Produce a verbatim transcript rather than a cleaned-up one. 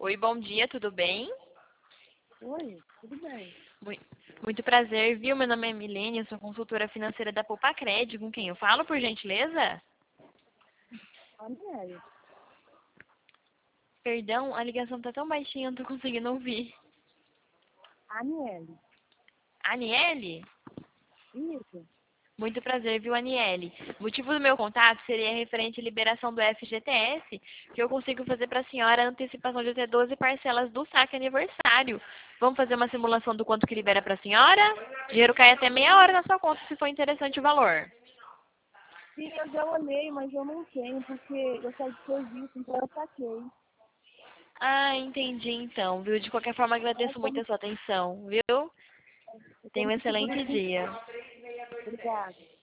Oi, bom dia, tudo bem? Oi, tudo bem? Mui- Muito prazer, viu? Meu nome é Milene, eu sou consultora financeira da Poupa-Cred, com quem eu falo, por gentileza? Aniele. Perdão, a ligação tá tão baixinha, eu não tô conseguindo ouvir. Aniele. Aniele? Isso. Muito prazer, viu, Aniele? O motivo do meu contato seria referente à liberação do F G T S, que eu consigo fazer para a senhora a antecipação de até doze parcelas do saque aniversário. Vamos fazer uma simulação do quanto que libera para a senhora? O dinheiro cai até meia hora na sua conta, se for interessante o valor. Sim, eu já olhei, mas eu não tenho, porque eu saí de serviço, então eu saquei. Ah, entendi então, viu? De qualquer forma, É agradeço muito como, a sua atenção, viu? é Tenha um como seguro excelente de... dia. Obrigada.